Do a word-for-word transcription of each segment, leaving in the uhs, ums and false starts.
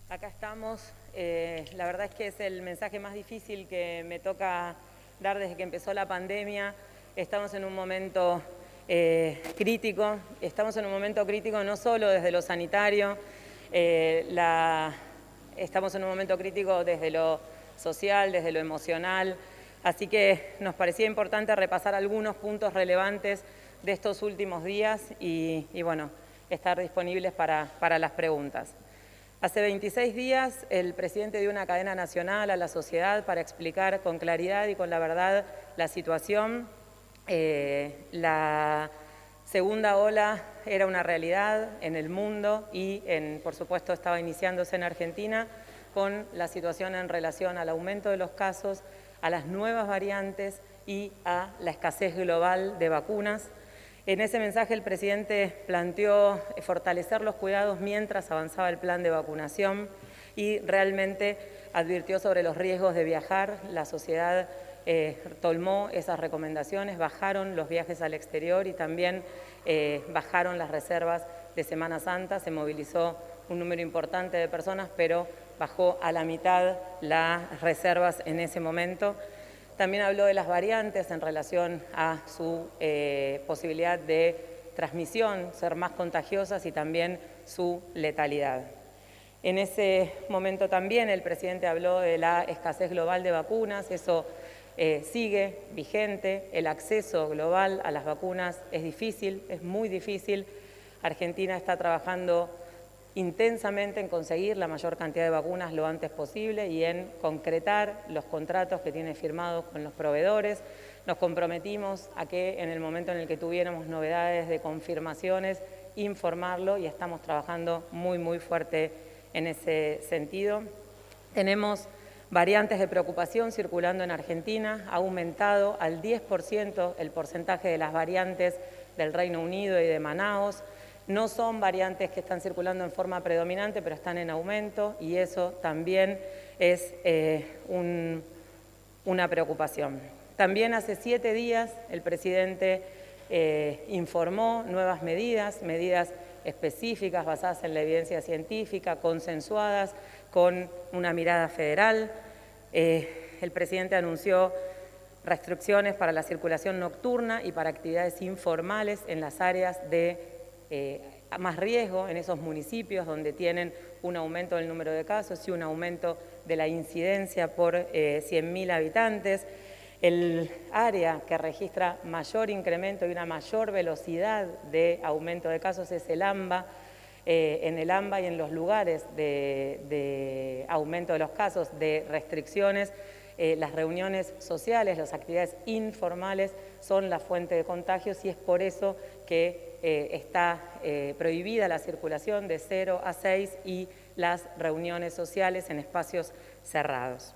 Acá estamos. Eh, la verdad es que es el mensaje más difícil que me toca dar desde que empezó la pandemia. Estamos en un momento eh, crítico, estamos en un momento crítico no solo desde lo sanitario, eh, la, estamos en un momento crítico desde lo social, desde lo emocional. Así que nos parecía importante repasar algunos puntos relevantes de estos últimos días y, y bueno, estar disponibles para, para las preguntas. Hace veintiséis días el presidente dio una cadena nacional a la sociedad para explicar con claridad y con la verdad la situación. Eh, la segunda ola era una realidad en el mundo y, en, por supuesto, estaba iniciándose en Argentina con la situación en relación al aumento de los casos, a las nuevas variantes y a la escasez global de vacunas. En ese mensaje el presidente planteó fortalecer los cuidados mientras avanzaba el plan de vacunación y realmente advirtió sobre los riesgos de viajar. La sociedad eh, tomó esas recomendaciones, bajaron los viajes al exterior y también eh, bajaron las reservas de Semana Santa. Se movilizó un número importante de personas, pero bajó a la mitad las reservas en ese momento. También habló de las variantes en relación a su eh, posibilidad de transmisión, ser más contagiosas y también su letalidad. En ese momento también el presidente habló de la escasez global de vacunas, eso eh, sigue vigente, el acceso global a las vacunas es difícil, es muy difícil. Argentina está trabajando intensamente en conseguir la mayor cantidad de vacunas lo antes posible y en concretar los contratos que tiene firmados con los proveedores. Nos comprometimos a que en el momento en el que tuviéramos novedades de confirmaciones, informarlo y estamos trabajando muy, muy fuerte en ese sentido. Tenemos variantes de preocupación circulando en Argentina, ha aumentado al diez por ciento el porcentaje de las variantes del Reino Unido y de Manaos. No son variantes que están circulando en forma predominante, pero están en aumento y eso también es eh, un, una preocupación. También hace siete días el presidente eh, informó nuevas medidas, medidas específicas basadas en la evidencia científica, consensuadas, con una mirada federal. Eh, el presidente anunció restricciones para la circulación nocturna y para actividades informales en las áreas de Eh, más riesgo en esos municipios donde tienen un aumento del número de casos y un aumento de la incidencia por eh, cien mil habitantes. El área que registra mayor incremento y una mayor velocidad de aumento de casos es el AMBA. Eh, en el AMBA y en los lugares de, de aumento de los casos, de restricciones, eh, las reuniones sociales, las actividades informales son la fuente de contagios y es por eso que Eh, está eh, prohibida la circulación de cero a seis y las reuniones sociales en espacios cerrados.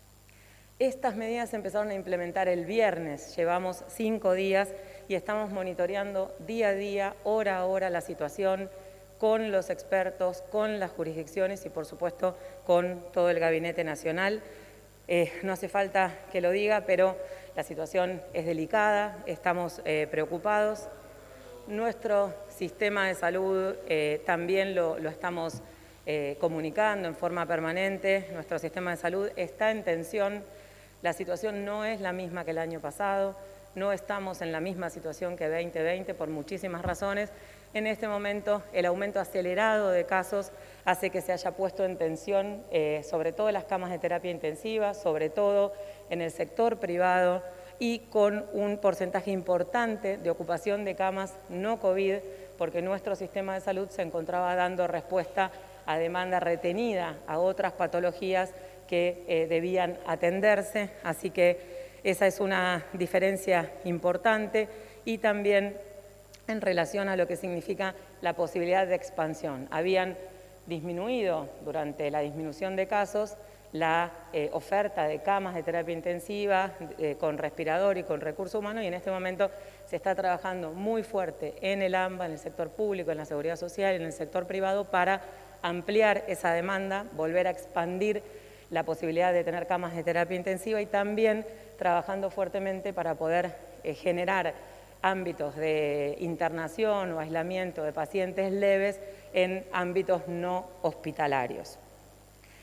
Estas medidas se empezaron a implementar el viernes, llevamos cinco días y estamos monitoreando día a día, hora a hora la situación con los expertos, con las jurisdicciones y por supuesto con todo el Gabinete Nacional. Eh, no hace falta que lo diga, pero la situación es delicada, estamos eh, preocupados. Nuestro sistema de salud eh, también lo, lo estamos eh, comunicando en forma permanente. Nuestro sistema de salud está en tensión. La situación no es la misma que el año pasado. No estamos en la misma situación que veinte veinte por muchísimas razones. En este momento, el aumento acelerado de casos hace que se haya puesto en tensión eh, sobre todo las camas de terapia intensiva, sobre todo en el sector privado, y con un porcentaje importante de ocupación de camas no COVID, porque nuestro sistema de salud se encontraba dando respuesta a demanda retenida, a otras patologías que eh, debían atenderse, así que esa es una diferencia importante y también en relación a lo que significa la posibilidad de expansión. Habían disminuido durante la disminución de casos la eh, oferta de camas de terapia intensiva eh, con respirador y con recurso humano y en este momento se está trabajando muy fuerte en el AMBA, en el sector público, en la seguridad social y en el sector privado para ampliar esa demanda, volver a expandir la posibilidad de tener camas de terapia intensiva y también trabajando fuertemente para poder eh, generar ámbitos de internación o aislamiento de pacientes leves en ámbitos no hospitalarios.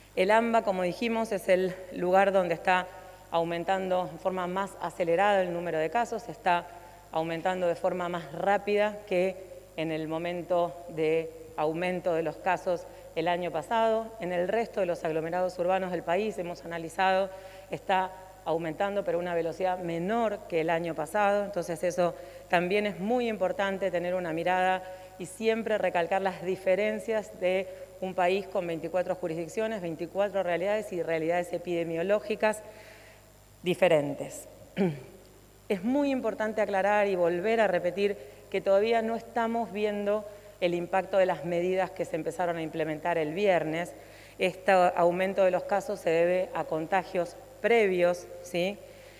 El AMBA, como dijimos, es el lugar donde está aumentando de forma más acelerada el número de casos, está aumentando de forma más rápida que en el momento de aumento de los casos el año pasado. En el resto de los aglomerados urbanos del país hemos analizado, está aumentando pero a una velocidad menor que el año pasado, entonces eso también es muy importante, tener una mirada y siempre recalcar las diferencias de un país con veinticuatro jurisdicciones, veinticuatro realidades y realidades epidemiológicas diferentes. Es muy importante aclarar y volver a repetir que todavía no estamos viendo el impacto de las medidas que se empezaron a implementar el viernes. Este aumento de los casos se debe a contagios previos, ¿sí?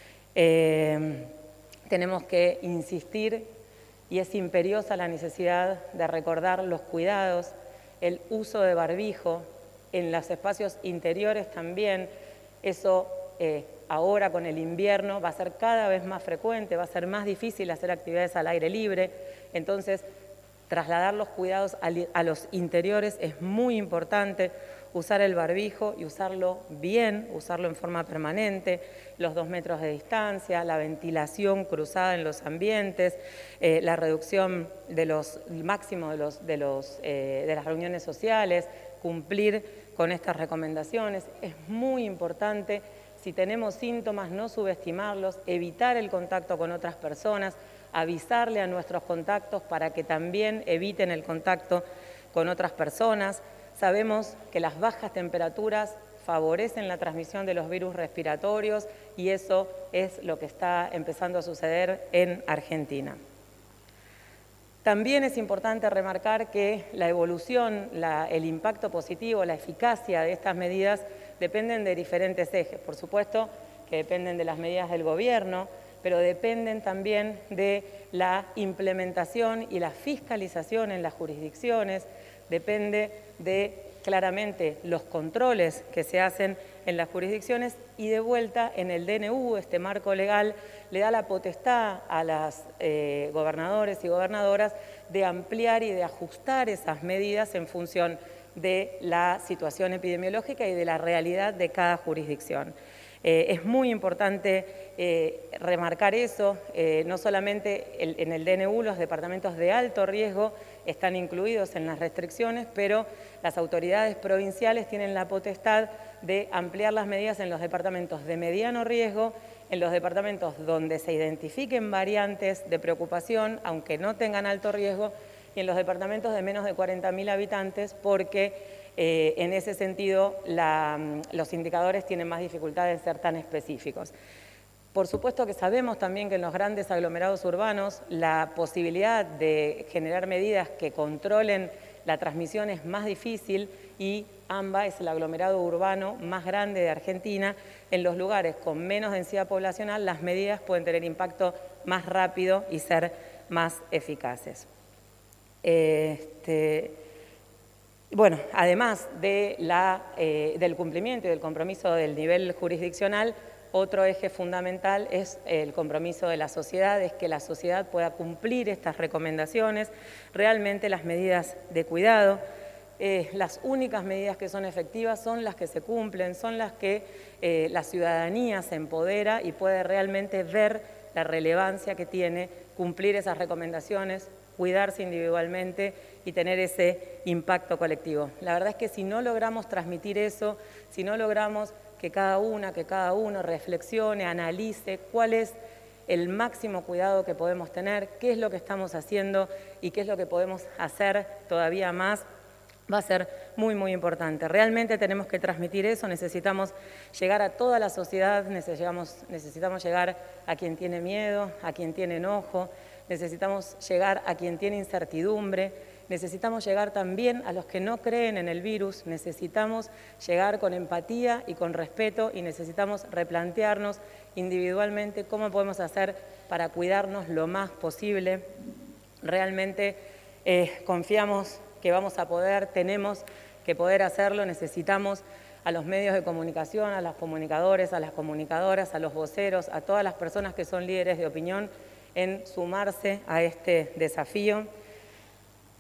Eh, tenemos que insistir y es imperiosa la necesidad de recordar los cuidados, el uso de barbijo en los espacios interiores también. Eso eh, ahora con el invierno va a ser cada vez más frecuente, va a ser más difícil hacer actividades al aire libre, entonces trasladar los cuidados a los interiores es muy importante, usar el barbijo y usarlo bien, usarlo en forma permanente, los dos metros de distancia, la ventilación cruzada en los ambientes, eh, la reducción de los máximo de, los, de, los, eh, de las reuniones sociales, cumplir con estas recomendaciones. Es muy importante, si tenemos síntomas, no subestimarlos, evitar el contacto con otras personas, avisarle a nuestros contactos para que también eviten el contacto con otras personas. Sabemos que las bajas temperaturas favorecen la transmisión de los virus respiratorios y eso es lo que está empezando a suceder en Argentina. También es importante remarcar que la evolución, la, el impacto positivo, la eficacia de estas medidas dependen de diferentes ejes. Por supuesto que dependen de las medidas del gobierno, pero dependen también de la implementación y la fiscalización en las jurisdicciones, depende de claramente los controles que se hacen en las jurisdicciones y de vuelta en el D N U, este marco legal, le da la potestad a las eh, gobernadores y gobernadoras de ampliar y de ajustar esas medidas en función de la situación epidemiológica y de la realidad de cada jurisdicción. Eh, es muy importante eh, remarcar eso, eh, no solamente el, en el D N U los departamentos de alto riesgo están incluidos en las restricciones, pero las autoridades provinciales tienen la potestad de ampliar las medidas en los departamentos de mediano riesgo, en los departamentos donde se identifiquen variantes de preocupación, aunque no tengan alto riesgo, y en los departamentos de menos de cuarenta mil habitantes, porque Eh, en ese sentido, la, los indicadores tienen más dificultad en ser tan específicos. Por supuesto que sabemos también que en los grandes aglomerados urbanos la posibilidad de generar medidas que controlen la transmisión es más difícil y AMBA es el aglomerado urbano más grande de Argentina. En los lugares con menos densidad poblacional las medidas pueden tener impacto más rápido y ser más eficaces. Este, Bueno, además de la, eh, del cumplimiento y del compromiso del nivel jurisdiccional, otro eje fundamental es el compromiso de la sociedad, es que la sociedad pueda cumplir estas recomendaciones, realmente las medidas de cuidado. Eh, las únicas medidas que son efectivas son las que se cumplen, son las que eh, la ciudadanía se empodera y puede realmente ver la relevancia que tiene cumplir esas recomendaciones, cuidarse individualmente y tener ese impacto colectivo. La verdad es que si no logramos transmitir eso, si no logramos que cada una, que cada uno reflexione, analice cuál es el máximo cuidado que podemos tener, qué es lo que estamos haciendo y qué es lo que podemos hacer todavía más, va a ser muy, muy importante. Realmente tenemos que transmitir eso, necesitamos llegar a toda la sociedad, necesitamos, necesitamos llegar a quien tiene miedo, a quien tiene enojo, necesitamos llegar a quien tiene incertidumbre, necesitamos llegar también a los que no creen en el virus, necesitamos llegar con empatía y con respeto y necesitamos replantearnos individualmente cómo podemos hacer para cuidarnos lo más posible. Realmente eh, confiamos que vamos a poder, tenemos que poder hacerlo, necesitamos a los medios de comunicación, a los comunicadores, a las comunicadoras, a los voceros, a todas las personas que son líderes de opinión en sumarse a este desafío.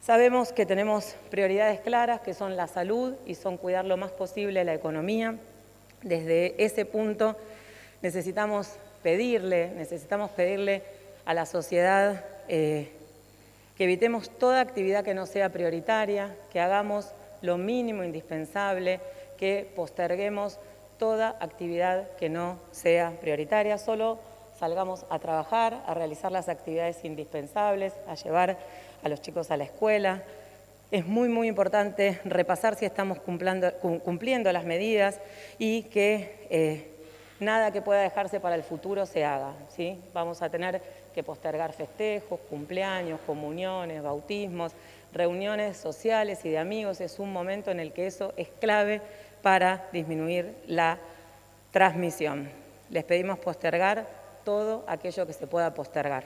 Sabemos que tenemos prioridades claras, que son la salud y son cuidar lo más posible la economía. Desde ese punto necesitamos pedirle, necesitamos pedirle a la sociedad eh, que evitemos toda actividad que no sea prioritaria, que hagamos lo mínimo indispensable, que posterguemos toda actividad que no sea prioritaria, solo salgamos a trabajar, a realizar las actividades indispensables, a llevar a los chicos a la escuela. Es muy, muy importante repasar si estamos cumpliendo, cumpliendo las medidas y que eh, nada que pueda dejarse para el futuro se haga, ¿sí? Vamos a tener que postergar festejos, cumpleaños, comuniones, bautismos, reuniones sociales y de amigos. Es un momento en el que eso es clave para disminuir la transmisión. Les pedimos postergar todo aquello que se pueda postergar.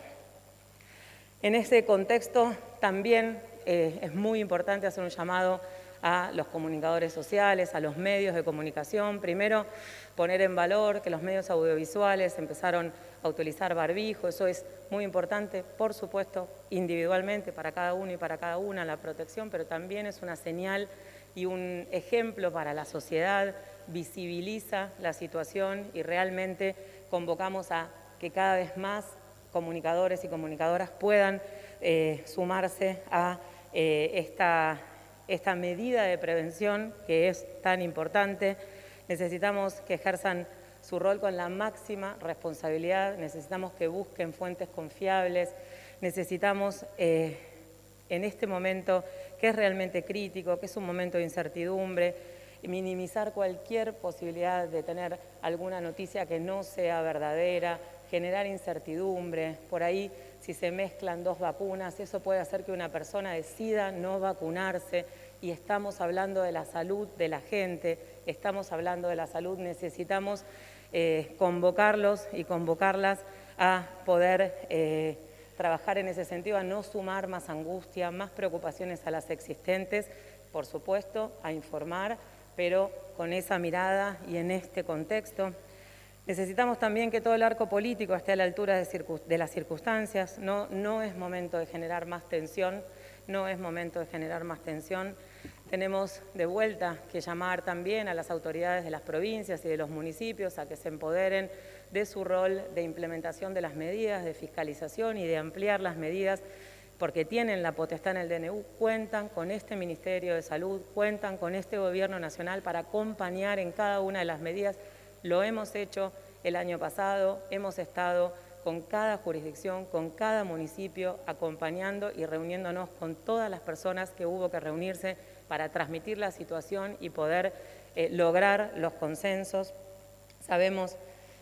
En ese contexto también eh, es muy importante hacer un llamado a los comunicadores sociales, a los medios de comunicación. Primero, poner en valor que los medios audiovisuales empezaron a utilizar barbijo. Eso es muy importante, por supuesto, individualmente para cada uno y para cada una la protección, pero también es una señal y un ejemplo para la sociedad, visibiliza la situación y realmente convocamos a que cada vez más comunicadores y comunicadoras puedan eh, sumarse a eh, esta, esta medida de prevención que es tan importante. Necesitamos que ejerzan su rol con la máxima responsabilidad, necesitamos que busquen fuentes confiables, necesitamos eh, en este momento que es realmente crítico, que es un momento de incertidumbre, minimizar cualquier posibilidad de tener alguna noticia que no sea verdadera, generar incertidumbre. Por ahí, si se mezclan dos vacunas, eso puede hacer que una persona decida no vacunarse y estamos hablando de la salud de la gente, estamos hablando de la salud, necesitamos eh, convocarlos y convocarlas a poder eh, trabajar en ese sentido, a no sumar más angustia, más preocupaciones a las existentes, por supuesto, a informar, pero con esa mirada y en este contexto. Necesitamos también que todo el arco político esté a la altura de, de las circunstancias. No, no es momento de generar más tensión, no es momento de generar más tensión. Tenemos de vuelta que llamar también a las autoridades de las provincias y de los municipios a que se empoderen de su rol de implementación de las medidas, de fiscalización y de ampliar las medidas, porque tienen la potestad en el D N U, cuentan con este Ministerio de Salud, cuentan con este Gobierno Nacional para acompañar en cada una de las medidas. Lo hemos hecho el año pasado, hemos estado con cada jurisdicción, con cada municipio, acompañando y reuniéndonos con todas las personas que hubo que reunirse para transmitir la situación y poder eh, lograr los consensos. Sabemos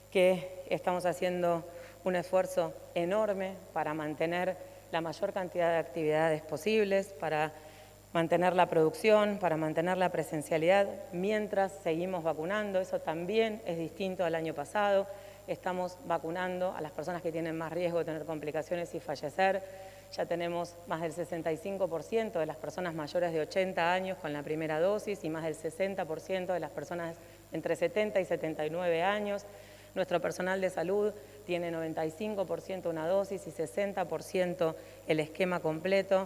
que estamos haciendo un esfuerzo enorme para mantener la mayor cantidad de actividades posibles, para mantener la producción, para mantener la presencialidad mientras seguimos vacunando. Eso también es distinto al año pasado. Estamos vacunando a las personas que tienen más riesgo de tener complicaciones y fallecer. Ya tenemos más del sesenta y cinco por ciento de las personas mayores de ochenta años con la primera dosis y más del sesenta por ciento de las personas entre setenta y setenta y nueve años. Nuestro personal de salud tiene noventa y cinco por ciento una dosis y sesenta por ciento el esquema completo.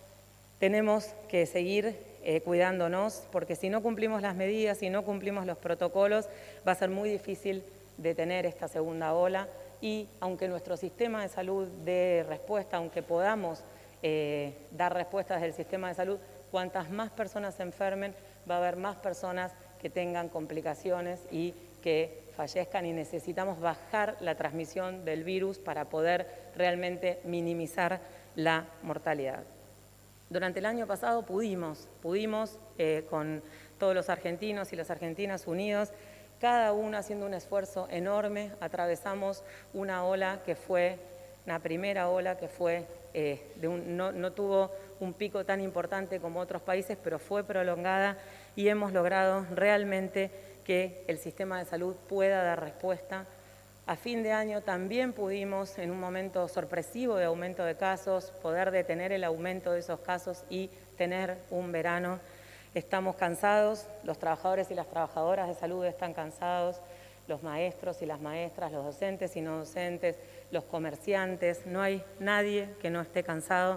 Tenemos que seguir eh, cuidándonos porque si no cumplimos las medidas, si no cumplimos los protocolos, va a ser muy difícil detener esta segunda ola y aunque nuestro sistema de salud dé respuesta, aunque podamos eh, dar respuestas del sistema de salud, cuantas más personas se enfermen, va a haber más personas que tengan complicaciones y que fallezcan y necesitamos bajar la transmisión del virus para poder realmente minimizar la mortalidad. Durante el año pasado pudimos, pudimos eh, con todos los argentinos y las argentinas unidos, cada uno haciendo un esfuerzo enorme, atravesamos una ola que fue, una primera ola que fue, eh, de un, no, no tuvo un pico tan importante como otros países, pero fue prolongada y hemos logrado realmente que el sistema de salud pueda dar respuesta. A fin de año también pudimos, en un momento sorpresivo de aumento de casos, poder detener el aumento de esos casos y tener un verano. Estamos cansados, los trabajadores y las trabajadoras de salud están cansados, los maestros y las maestras, los docentes y no docentes, los comerciantes, no hay nadie que no esté cansado.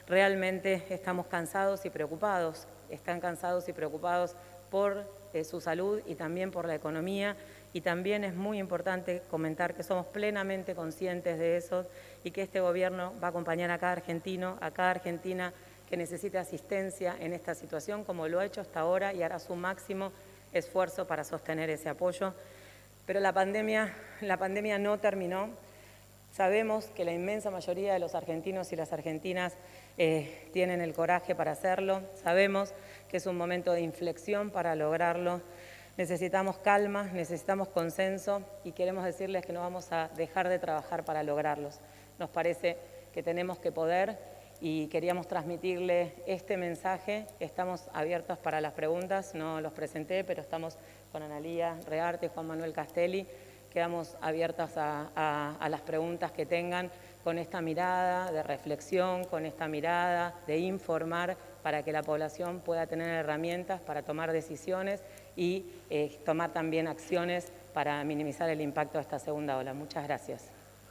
realmente estamos cansados y preocupados, están cansados y preocupados por eh, su salud y también por la economía, y también es muy importante comentar que somos plenamente conscientes de eso y que este gobierno va a acompañar a cada argentino, a cada argentina que necesite asistencia en esta situación, como lo ha hecho hasta ahora, y hará su máximo esfuerzo para sostener ese apoyo. Pero la pandemia, la pandemia no terminó. Sabemos que la inmensa mayoría de los argentinos y las argentinas eh, tienen el coraje para hacerlo. Sabemos que es un momento de inflexión para lograrlo. Necesitamos calma, necesitamos consenso y queremos decirles que no vamos a dejar de trabajar para lograrlos. Nos parece que tenemos que poder y queríamos transmitirle este mensaje. Estamos abiertos para las preguntas, no los presenté, pero estamos con Analía Rearte y Juan Manuel Castelli. Quedamos abiertas a, a, a las preguntas que tengan con esta mirada de reflexión, con esta mirada de informar para que la población pueda tener herramientas para tomar decisiones y eh, tomar también acciones para minimizar el impacto de esta segunda ola. Muchas gracias.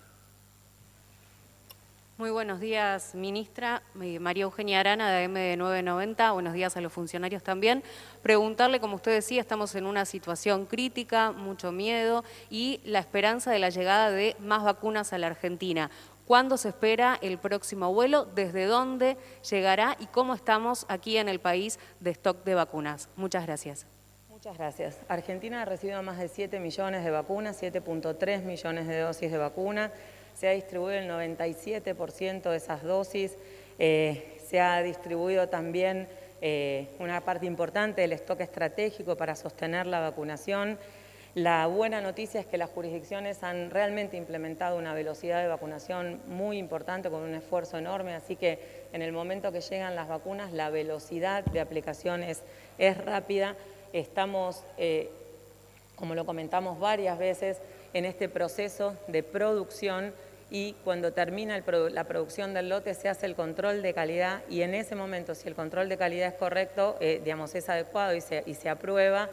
Muy buenos días, ministra. María Eugenia Arana, de A M nueve noventa. Buenos días a los funcionarios también. Preguntarle, como usted decía, estamos en una situación crítica, mucho miedo y la esperanza de la llegada de más vacunas a la Argentina. ¿Cuándo se espera el próximo vuelo? ¿Desde dónde llegará? ¿Y cómo estamos aquí en el país de stock de vacunas? Muchas gracias. Muchas gracias. Argentina ha recibido más de siete millones de vacunas, siete punto tres millones de dosis de vacuna. Se ha distribuido el noventa y siete por ciento de esas dosis. Eh, se ha distribuido también eh, una parte importante del stock estratégico para sostener la vacunación. La buena noticia es que las jurisdicciones han realmente implementado una velocidad de vacunación muy importante, con un esfuerzo enorme, así que en el momento que llegan las vacunas, la velocidad de aplicación es, es rápida. Estamos, eh, como lo comentamos varias veces, en este proceso de producción, y cuando termina el produ la producción del lote se hace el control de calidad, y en ese momento, si el control de calidad es correcto, eh, digamos, es adecuado y se, y se aprueba,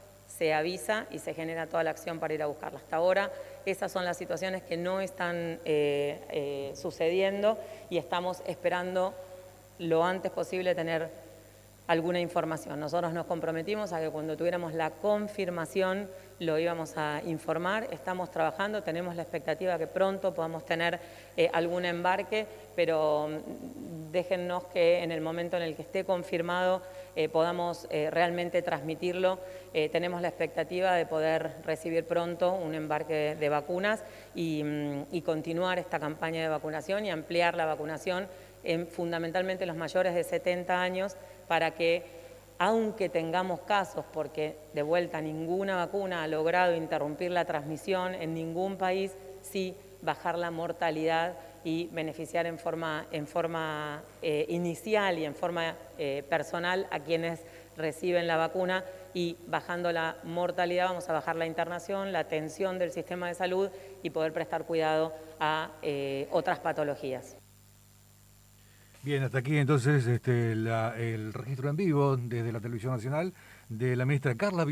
se avisa y se genera toda la acción para ir a buscarla. Hasta ahora esas son las situaciones que no están eh, eh, sucediendo, y estamos esperando lo antes posible tener alguna información. Nosotros nos comprometimos a que cuando tuviéramos la confirmación lo íbamos a informar. Estamos trabajando, tenemos la expectativa que pronto podamos tener eh, algún embarque, pero déjennos que en el momento en el que esté confirmado eh, podamos eh, realmente transmitirlo. Eh, tenemos la expectativa de poder recibir pronto un embarque de vacunas y, y continuar esta campaña de vacunación y ampliar la vacunación en fundamentalmente los mayores de setenta años, para que, aunque tengamos casos, porque de vuelta ninguna vacuna ha logrado interrumpir la transmisión en ningún país, sí bajar la mortalidad y beneficiar en forma, en forma eh, inicial y en forma eh, personal a quienes reciben la vacuna, y bajando la mortalidad vamos a bajar la internación, la atención del sistema de salud y poder prestar cuidado a eh, otras patologías. Bien, hasta aquí entonces este, la, el registro en vivo desde la Televisión Nacional de la ministra Carla